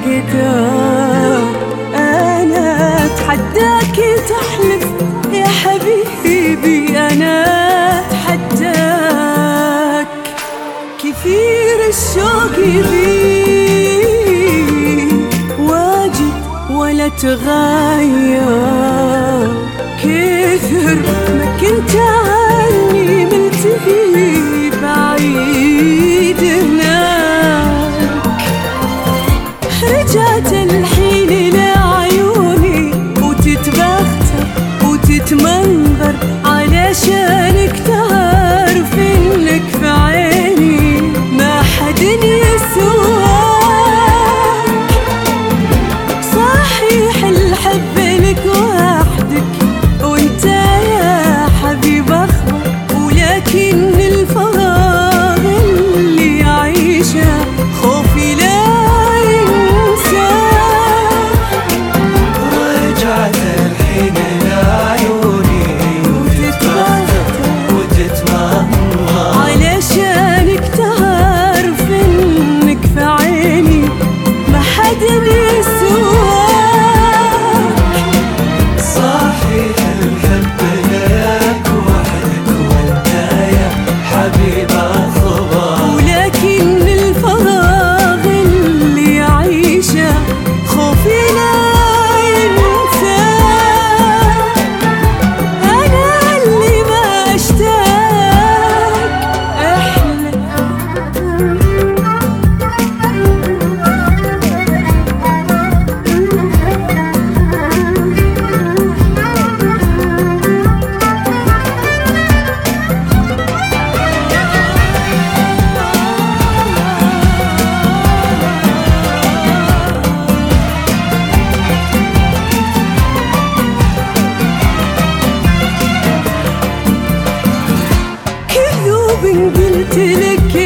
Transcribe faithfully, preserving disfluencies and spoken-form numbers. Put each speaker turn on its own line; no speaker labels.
القدر. أنا أتحداك تحلف يا حبيبي، أنا أتحداك. كثير الشوق يبي واجد ولا تغير، كثر ما كنت عني ملتهي بعيد هناك. رجعت الحين لعيوني وتتبختر وتتمنظر، علشانك تعرف انك في عيني ما حد يسواك. صحيح الحب لك وحدك وانت يا حبيب اخضر، ولكن الفراغ اللي عايشه خوفي لا ينساك.
رجعت الحين لعيوني وتتبختر وتتمنظر،
علشانك تعرف انك في عيني ما حد يسواك.
صحيح الحب لك وحدك وانت يا حبيب الخبر،
ولكن الفراغ اللي عايشه خوفي لا ينساك. انا اللي ما اشتاق احلى كذوب قلت لك